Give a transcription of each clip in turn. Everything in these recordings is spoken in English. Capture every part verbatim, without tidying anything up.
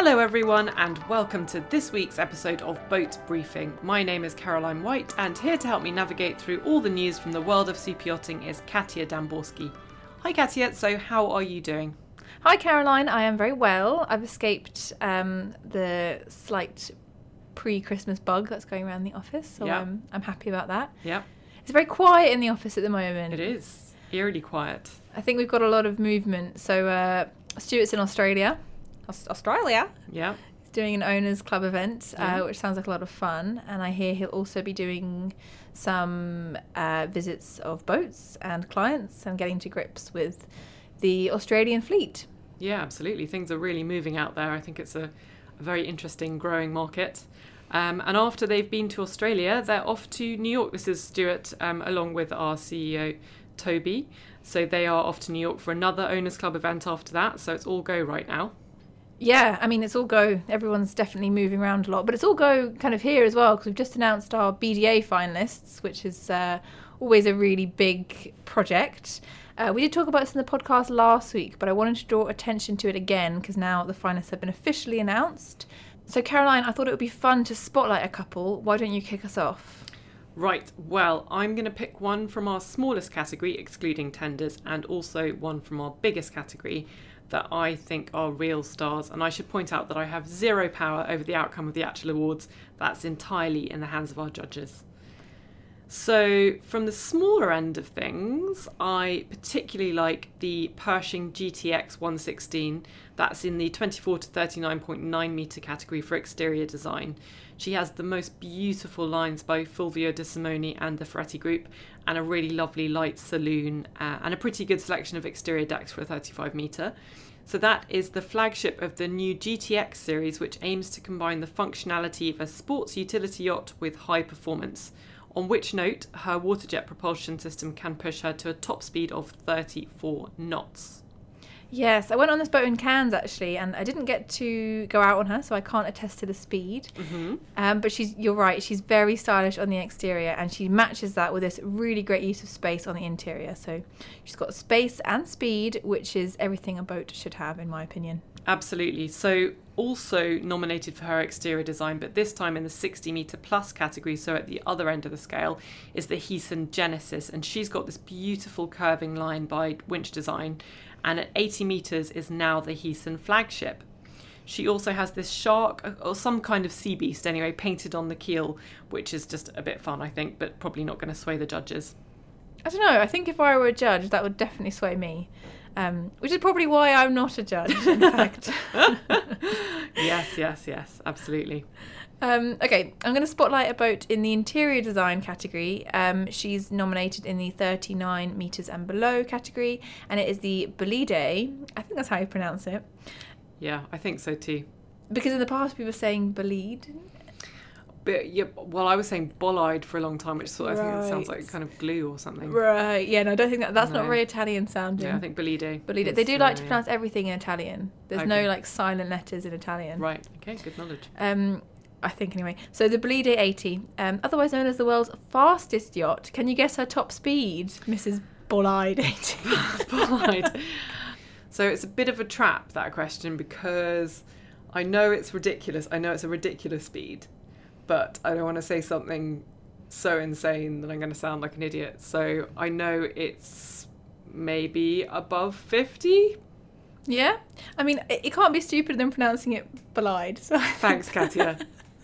Hello everyone and welcome to this week's episode of Boat Briefing. My name is Caroline White and here to help me navigate through all the news from the world of super yachting is Katia Damborski. Hi Katia, so how are you doing? Hi Caroline, I am very well. I've escaped um, the slight pre-Christmas bug that's going around the office, so yeah. I'm, I'm happy about that. Yeah. It's very quiet in the office at the moment. It is. Eerily quiet. I think we've got a lot of movement. So uh, Stuart's in Australia. Aus- Australia? Yeah. He's doing an owners club event, Yeah. uh, which sounds like a lot of fun. And I hear he'll also be doing some uh, visits of boats and clients and getting to grips with the Australian fleet. Yeah, absolutely. Things are really moving out there. I think it's a, a very interesting growing market. Um, and after they've been to Australia, they're off to New York. This is Stuart, um, along with our C E O, Toby. So they are off to New York for another Owners Club event after that. So it's all go right now. Yeah, I mean, it's all go. Everyone's definitely moving around a lot. But it's all go kind of here as well, because we've just announced our B D A finalists, which is uh, always a really big project. Uh, we did talk about this in the podcast last week, but I wanted to draw attention to it again, because now the finalists have been officially announced. So, Caroline, I thought it would be fun to spotlight a couple. Why don't you kick us off? Right, well, I'm going to pick one from our smallest category, excluding tenders, and also one from our biggest category that I think are real stars. And I should point out that I have zero power over the outcome of the actual awards. That's entirely in the hands of our judges. So from the smaller end of things, I particularly like the Pershing G T X one sixteen. That's in the twenty-four to thirty-nine point nine metre category for exterior design. She has the most beautiful lines by Fulvio De Simone and the Ferretti Group, and a really lovely light saloon, uh, and a pretty good selection of exterior decks for a thirty-five metre. So that is the flagship of the new G T X series, which aims to combine the functionality of a sports utility yacht with high performance. On which note, her waterjet propulsion system can push her to a top speed of thirty-four knots. Yes, I went on this boat in Cairns actually, and I didn't get to go out on her, so I can't attest to the speed. Mm-hmm. Um, but she's, you're right, she's very stylish on the exterior, and she matches that with this really great use of space on the interior. So she's got space and speed, which is everything a boat should have, in my opinion. Absolutely. So also nominated for her exterior design, but this time in the sixty metre plus category, so at the other end of the scale, is the Heeson Genesis. And she's got this beautiful curving line by Winch Design, and at eighty metres is now the Heeson flagship. She also has this shark, or some kind of sea beast anyway, painted on the keel, which is just a bit fun, I think, but probably not going to sway the judges. I don't know, I think if I were a judge, that would definitely sway me. Um, which is probably why I'm not a judge, in fact. Yes, yes, yes, absolutely. Um, okay, I'm going to spotlight a boat in the interior design category. Um, she's nominated in the thirty-nine metres and below category, and it is the Bolide. I think that's how you pronounce it. Yeah, I think so too. Because in the past we were saying Bolide. But yeah, well, I was saying bollide for a long time, which sort of I think it sounds Right. like kind of glue or something. Right, yeah, no, I don't think that, that's No. not very Italian sounding. Yeah, I think bolide. Bolide. is, They do like uh, to pronounce everything in Italian. There's Okay. no like silent letters in Italian. Right, okay, good knowledge. Um, I think anyway. So the Bolide eighty, um, otherwise known as the world's fastest yacht. Can you guess her top speed, Missus Bolide eighty? Bollide. So it's a bit of a trap, that question, because I know it's ridiculous. I know it's a ridiculous speed, but I don't want to say something so insane that I'm going to sound like an idiot. So I know it's maybe above fifty. Yeah? I mean, it, it can't be stupider than pronouncing it Bolide. So Thanks, Katia.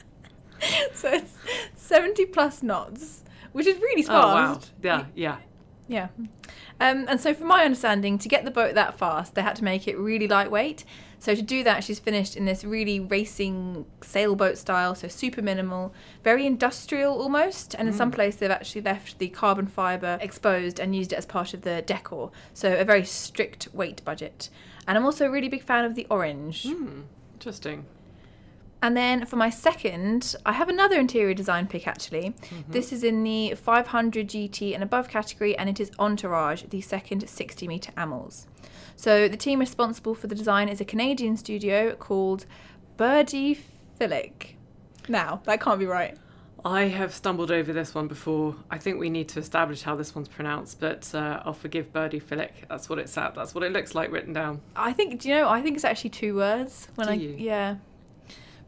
so it's seventy plus knots, which is really Oh, wow. fast. Yeah, yeah. Yeah. Um, and so from my understanding, to get the boat that fast, they had to make it really lightweight. So to do that, she's finished in this really racing sailboat style, so super minimal, very industrial almost. And in Mm. some places, they've actually left the carbon fibre exposed and used it as part of the decor. So a very strict weight budget. And I'm also a really big fan of the orange. Hmm, interesting. And then for my second, I have another interior design pick actually. Mm-hmm. This is in the five hundred G T and above category, and it is Entourage, the second sixty metre Amels. So the team responsible for the design is a Canadian studio called Birdie Philic. Now, that can't be right. I have stumbled over this one before. I think we need to establish how this one's pronounced, but uh, I'll forgive Birdie Philic. That's what it's at. That's what it looks like written down. I think, do you know, I think it's actually two words. When Do I you? Yeah.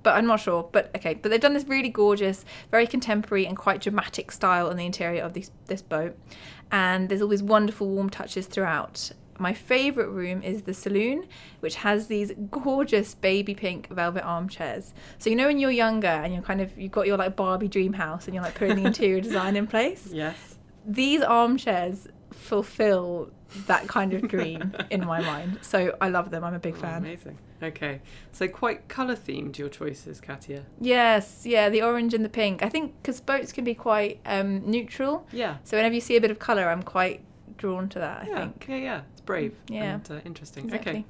but I'm not sure. But okay, but they've done this really gorgeous, very contemporary and quite dramatic style on the interior of this this boat, and there's always wonderful warm touches throughout. My favourite room is the saloon, which has these gorgeous baby pink velvet armchairs. So you know when you're younger and you're kind of, you've got your like Barbie dream house and you're like putting the interior design in place? Yes. These armchairs fulfill that kind of dream in my mind. So I love them. I'm a big Oh, fan. amazing. Okay. So quite colour themed, your choices, Katia. Yes, yeah, the orange and the pink. I think because boats can be quite um, neutral. Yeah. So whenever you see a bit of colour, I'm quite drawn to that, I yeah. think. Yeah, yeah. It's brave Yeah. and uh, interesting. Exactly. Okay.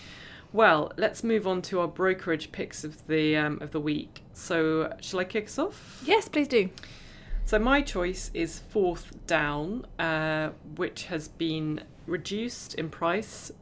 Well, let's move on to our brokerage picks of the um, of the week. So, shall I kick us off? Yes, please do. So my choice is Fourth Down, uh, which has been reduced in price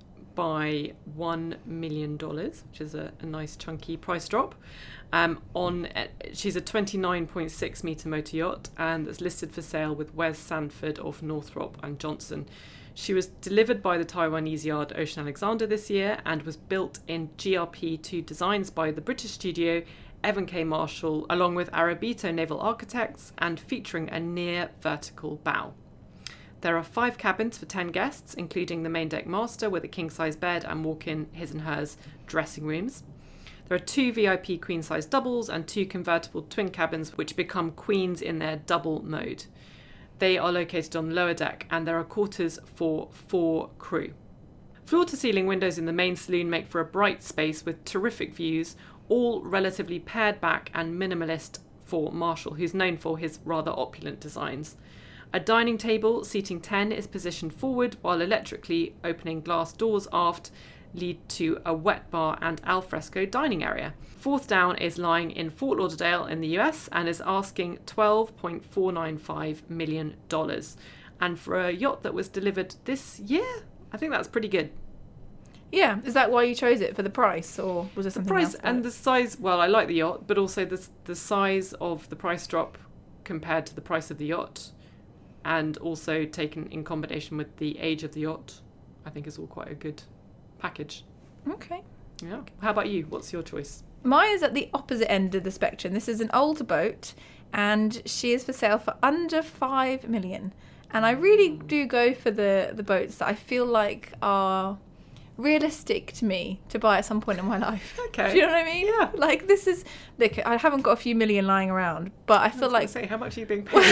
by one million dollars, which is a, a nice chunky price drop. Um, on uh, she's a twenty-nine point six metre motor yacht, and it's listed for sale with Wes Sanford of Northrop and Johnson. She was delivered by the Taiwanese yard Ocean Alexander this year and was built in G R P two designs by the British studio Evan K. Marshall, along with Arabito Naval Architects, and featuring a near vertical bow. There are five cabins for ten guests, including the main deck master with a king-size bed and walk-in his and hers dressing rooms. There are two V I P queen-size doubles and two convertible twin cabins which become queens in their double mode. They are located on the lower deck, and there are quarters for four crew. Floor-to-ceiling windows in the main saloon make for a bright space with terrific views, all relatively pared back and minimalist for Marshall, who's known for his rather opulent designs. A dining table seating ten is positioned forward, while electrically opening glass doors aft lead to a wet bar and alfresco dining area. Fourth Down is lying in Fort Lauderdale in the U S and is asking twelve point four nine five million dollars. And for a yacht that was delivered this year, I think that's pretty good. Yeah, is that why you chose it, for the price, or was there The something price else about and it? the size, well, I like the yacht, but also the, the size of the price drop compared to the price of the yacht, and also taken in combination with the age of the yacht, I think is all quite a good package. Okay. Yeah. How about you? What's your choice? Mine is at the opposite end of the spectrum. This is an older boat, and she is for sale for under five million. And I really do go for the the boats that I feel like are realistic to me to buy at some point in my life. Okay. Do you know what I mean? Yeah. Like, this is, look, I haven't got a few million lying around, but I I feel was gonna like say, how much are you being paid?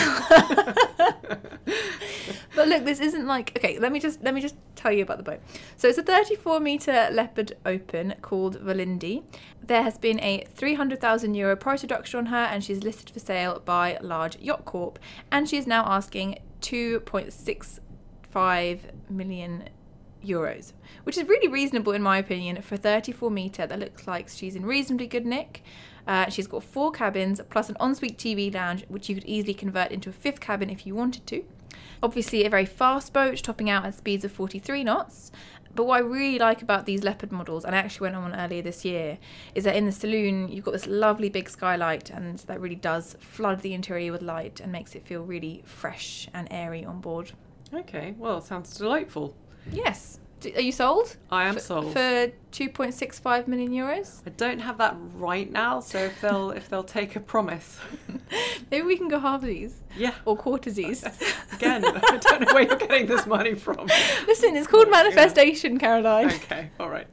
But look, this isn't like, okay, let me just let me just tell you about the boat. So it's a thirty-four metre Leopard Open called Valindi. There has been a three hundred thousand euro price reduction on her, and she's listed for sale by Large Yacht Corp, and she's now asking two point six five million euros, which is really reasonable in my opinion for a thirty-four metre that looks like she's in reasonably good nick. Uh, she's got four cabins plus an ensuite T V lounge, which you could easily convert into a fifth cabin if you wanted to. Obviously a very fast boat, topping out at speeds of forty-three knots. But what I really like about these Leopard models, and I actually went on one earlier this year, is that in the saloon you've got this lovely big skylight, and that really does flood the interior with light and makes it feel really fresh and airy on board. Okay, well, sounds delightful. Yes. D- Are you sold? I am for, sold. For two point six five million euros? I don't have that right now, so if they'll if they'll take a promise, Maybe we can go halvesies yeah. or quartersies. Again, I don't know where you're getting this money from. Listen, it's called Yeah. manifestation, Caroline. Okay, all right.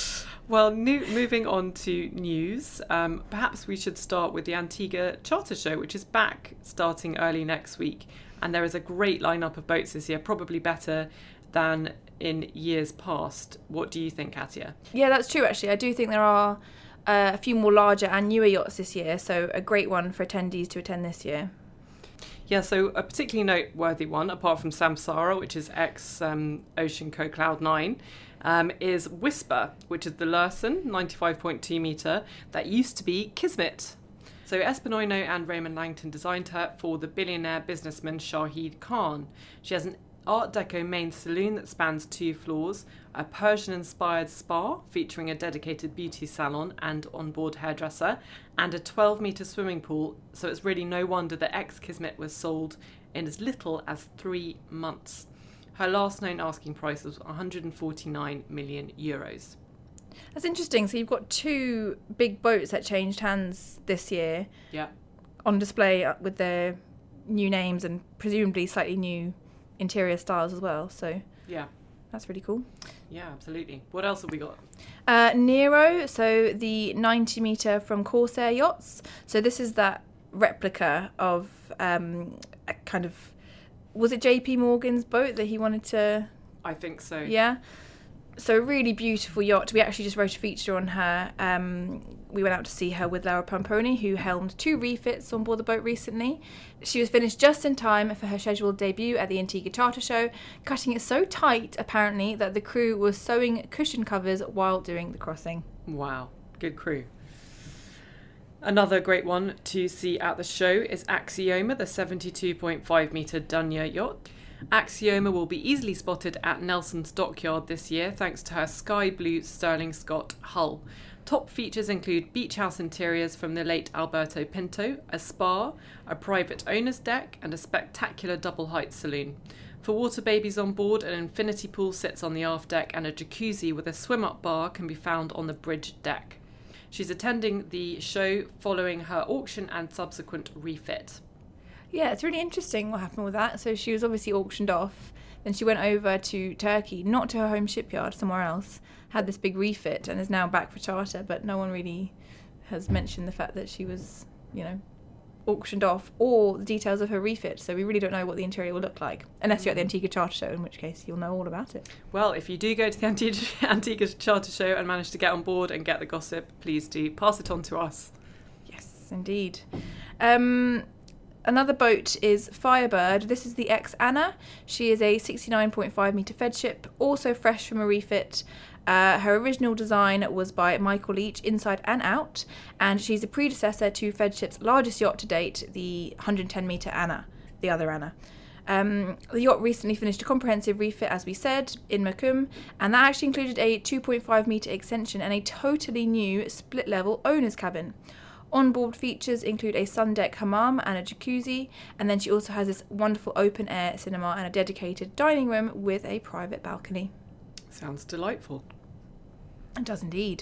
Well, new, moving on to news, um, perhaps we should start with the Antigua Charter Show, which is back starting early next week. And there is a great lineup of boats this year, probably better than in years past. What do you think, Katia? Yeah, that's true, actually. I do think there are uh, a few more larger and newer yachts this year, so a great one for attendees to attend this year. Yeah, so a particularly noteworthy one, apart from Samsara, which is ex-Ocean Co Cloud nine, um, is Whisper, which is the Lursen, ninety-five point two metre, that used to be Kismet. So Espinoino and Raymond Langton designed her for the billionaire businessman Shahid Khan. She has an Art Deco main saloon that spans two floors, a Persian-inspired spa featuring a dedicated beauty salon and onboard hairdresser, and a twelve metre swimming pool, so it's really no wonder that ex-Kismet was sold in as little as three months. Her last known asking price was one hundred forty-nine million euros. That's interesting. So you've got two big boats that changed hands this year. Yeah. On display with their new names and presumably slightly new interior styles as well. So yeah, that's really cool. Yeah, absolutely. What else have we got? Uh, Nero, so the ninety metre from Corsair Yachts. So this is that replica of um, a kind of, was it J P Morgan's boat that he wanted to... I think so. Yeah. So a really beautiful yacht. We actually just wrote a feature on her. Um, we went out to see her with Laura Pamponi, who helmed two refits on board the boat recently. She was finished just in time for her scheduled debut at the Antigua Charter Show, cutting it so tight, apparently, that the crew was sewing cushion covers while doing the crossing. Wow, good crew. Another great one to see at the show is Axioma, the seventy-two point five metre Dunya yacht. Axioma will be easily spotted at Nelson's Dockyard this year thanks to her sky blue Sterling Scott hull. Top features include beach house interiors from the late Alberto Pinto, a spa, a private owner's deck and a spectacular double height saloon. For water babies on board, an infinity pool sits on the aft deck and a jacuzzi with a swim-up bar can be found on the bridge deck. She's attending the show following her auction and subsequent refit. Yeah, it's really interesting what happened with that. So she was obviously auctioned off. Then she went over to Turkey, not to her home shipyard, somewhere else, had this big refit and is now back for charter. But no one really has mentioned the fact that she was, you know, auctioned off or the details of her refit. So we really don't know what the interior will look like, unless you're at the Antigua Charter Show, in which case you'll know all about it. Well, if you do go to the Antigua, Antigua Charter Show and manage to get on board and get the gossip, please do pass it on to us. Yes, indeed. Um... Another boat is Firebird. This is the ex-Anna. She is a sixty-nine point five metre fed ship, also fresh from a refit. Uh, her original design was by Michael Leach, inside and out, and she's a predecessor to Fedship's largest yacht to date, the one hundred ten metre Anna, the other Anna. Um, the yacht recently finished a comprehensive refit, as we said, in Macomb, and that actually included a two point five metre extension and a totally new split-level owner's cabin. Onboard features include a sun deck hammam and a jacuzzi, and then she also has this wonderful open-air cinema and a dedicated dining room with a private balcony. Sounds delightful. It does indeed.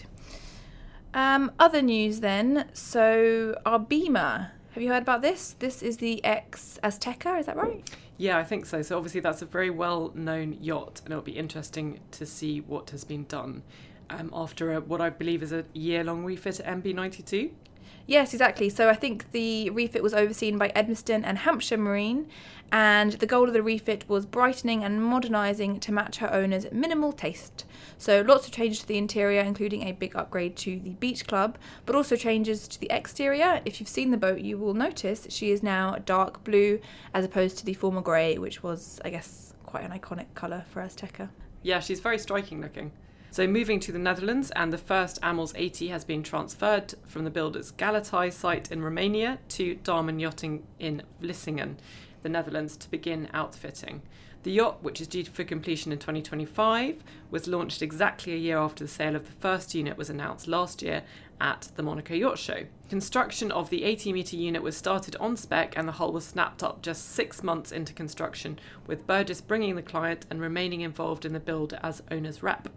Um, other news then, so our Beamer. Have you heard about this? This is the ex-Azteca, is that right? Yeah, I think so. So obviously that's a very well-known yacht, and it'll be interesting to see what has been done um, after a, what I believe is a year-long refit at M B ninety-two. Yes, exactly. So I think the refit was overseen by Edmiston and Hampshire Marine, and the goal of the refit was brightening and modernising to match her owner's minimal taste. So lots of changes to the interior, including a big upgrade to the beach club, but also changes to the exterior. If you've seen the boat, you will notice she is now dark blue as opposed to the former grey, which was, I guess, quite an iconic colour for Azteca. Yeah, she's very striking looking. So moving to the Netherlands, and the first Amels eighty has been transferred from the builder's Galatai site in Romania to Damen Yachting in Vlissingen, the Netherlands, to begin outfitting. The yacht, which is due for completion in twenty twenty-five, was launched exactly a year after the sale of the first unit was announced last year at the Monaco Yacht Show. Construction of the eighty metre unit was started on spec, and the hull was snapped up just six months into construction, with Burgess bringing the client and remaining involved in the build as owner's rep.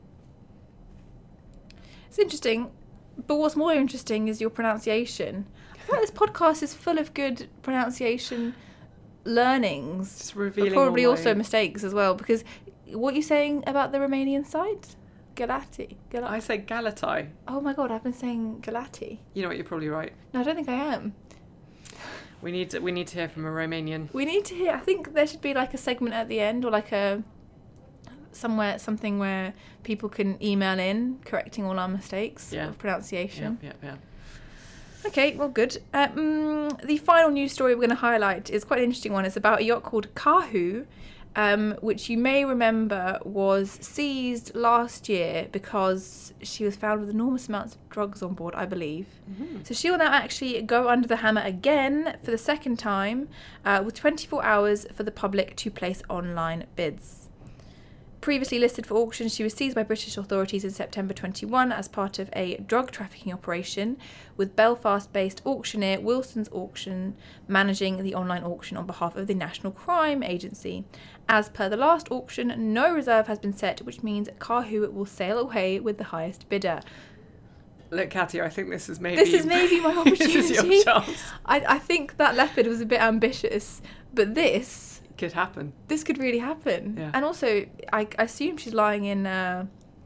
It's interesting, but what's more interesting is your pronunciation. I feel like this podcast is full of good pronunciation learnings, just revealing but probably all also my... mistakes as well. Because what are you saying about the Romanian side? Galati. Gal- I say Galatai. Oh my god, I've been saying Galati. You know what? You're probably right. No, I don't think I am. We need to, we need to hear from a Romanian. We need to hear. I think there should be like a segment at the end, or like a somewhere something where people can email in correcting all our mistakes yeah. of pronunciation. Yeah, yeah, yeah. Okay, well, good. Um, the final news story we're going to highlight is quite an interesting one. It's about a yacht called Kahu, um, which you may remember was seized last year because she was found with enormous amounts of drugs on board, I believe. Mm-hmm. So she will now actually go under the hammer again for the second time, uh, with twenty-four hours for the public to place online bids. Previously listed for auction, she was seized by British authorities in September twenty-one as part of a drug trafficking operation, with Belfast-based auctioneer Wilson's Auction managing the online auction on behalf of the National Crime Agency. As per the last auction, no reserve has been set, which means Kahoot will sail away with the highest bidder. Look, Katia, I think this is maybe... This is maybe my opportunity. This is your chance. I, I think that leopard was a bit ambitious, but this... could happen. This could really happen. Yeah. And also, I, I assume she's lying in uh,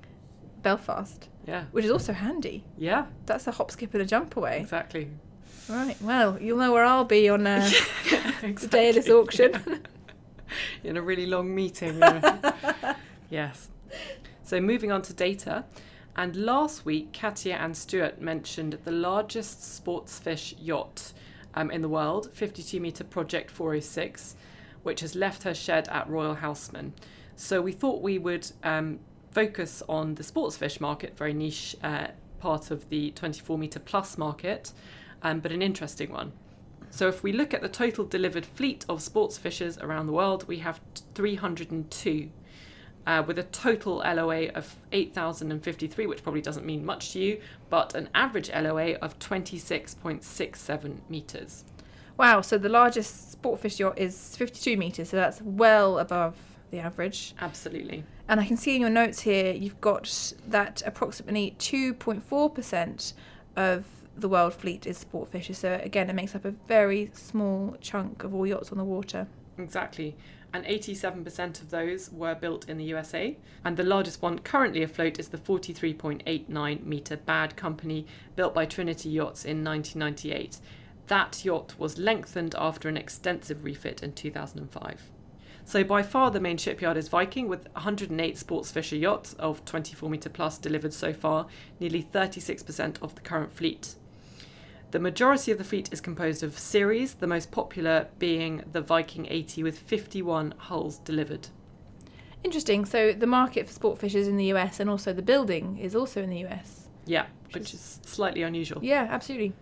Belfast. Yeah. Which is also handy. Yeah. That's a hop, skip and a jump away. Exactly. Right, well, you'll know where I'll be on uh, exactly. the day of this auction. In a really long meeting. Yeah. Yes. So moving on to data. And last week, Katia and Stuart mentioned the largest sportsfish yacht um, in the world, fifty-two metre Project four oh six, which has left her shed at Royal Houseman. So we thought we would um, focus on the sportsfish market, very niche uh, part of the twenty-four metre plus market, um, but an interesting one. So if we look at the total delivered fleet of sportsfishers around the world, we have three hundred two, uh, with a total L O A of eight thousand fifty-three, which probably doesn't mean much to you, but an average L O A of twenty-six point six seven metres. Wow, so the largest sportfish yacht is fifty-two metres, so that's well above the average. Absolutely. And I can see in your notes here, you've got that approximately two point four percent of the world fleet is sportfishers. So again, it makes up a very small chunk of all yachts on the water. Exactly. And eighty-seven percent of those were built in the U S A. And the largest one currently afloat is the forty-three point eight nine metre Bad Company, built by Trinity Yachts in nineteen ninety-eight. That yacht was lengthened after an extensive refit in two thousand five. So by far the main shipyard is Viking, with one hundred eight sportsfisher yachts of twenty-four metre plus delivered so far, nearly thirty-six percent of the current fleet. The majority of the fleet is composed of series, the most popular being the Viking eighty with fifty-one hulls delivered. Interesting. So the market for sportfishers is in the U S, and also the building is also in the U S. Yeah, which, which is, is slightly unusual. Yeah, absolutely.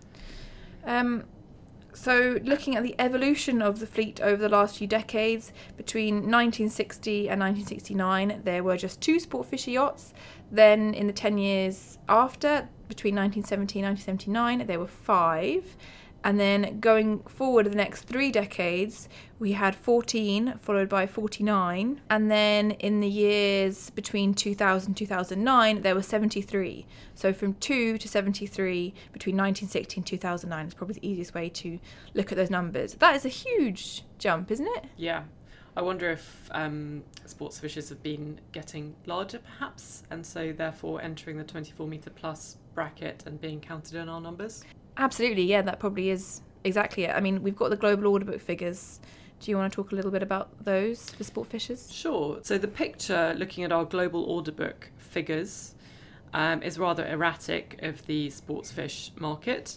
Um, so looking at the evolution of the fleet over the last few decades, between nineteen sixty and nineteen sixty-nine, there were just two sportfisher yachts. Then in the ten years after, between nineteen seventy and nineteen seventy-nine, there were five. And then going forward the next three decades, we had fourteen, followed by forty-nine. And then in the years between two thousand and two thousand nine, there were seventy-three. So from two to seventy-three between nineteen sixty and two thousand nine is probably the easiest way to look at those numbers. That is a huge jump, isn't it? Yeah. I wonder if um, sports fishers have been getting larger, perhaps, and so therefore entering the twenty-four metre plus bracket and being counted in our numbers. Absolutely, yeah, that probably is exactly it. I mean, we've got the global order book figures. Do you want to talk a little bit about those for sport fishers? Sure. So the picture, looking at our global order book figures, um, is rather erratic of the sports fish market.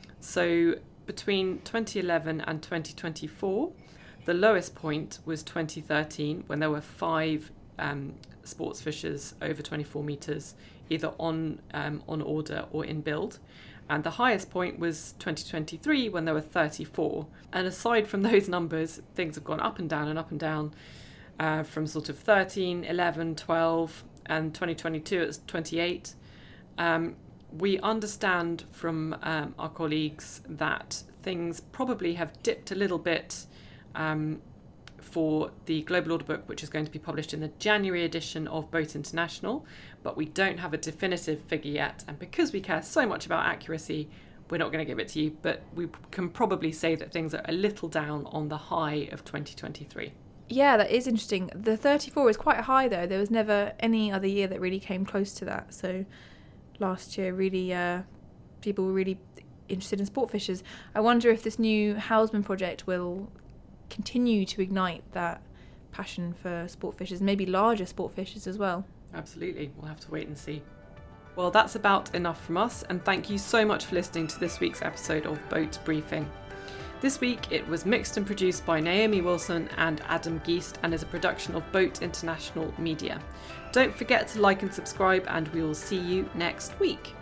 So between twenty eleven and twenty twenty-four, the lowest point was twenty thirteen, when there were five um, sports fishers over twenty-four metres, either on um, on order or in build. And the highest point was twenty twenty-three, when there were thirty-four. And aside from those numbers, things have gone up and down and up and down uh, from sort of thirteen, eleven, twelve, and twenty twenty-two it was twenty-eight. Um, we understand from um, our colleagues that things probably have dipped a little bit um, for the Global Order Book, which is going to be published in the January edition of Boat International, but we don't have a definitive figure yet. And because we care so much about accuracy, we're not going to give it to you, but we can probably say that things are a little down on the high of twenty twenty-three. Yeah, that is interesting. The thirty-four is quite high, though. There was never any other year that really came close to that. So last year, really, uh, people were really interested in sport fishers. I wonder if this new Houseman project will continue to ignite that passion for sport fishers, maybe larger sport fishers as well. Absolutely. We'll have to wait and see. Well, that's about enough from us, and thank you so much for listening to this week's episode of Boat Briefing. This week it was mixed and produced by Naomi Wilson and Adam Geist, and is a production of Boat International Media. Don't forget to like and subscribe, and we will see you next week.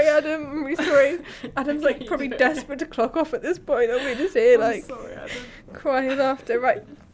sorry, Adam. I'm really sorry. Adam's like probably desperate to clock off at this point. And we're just here I'm like sorry, Adam. crying with laughter. Right.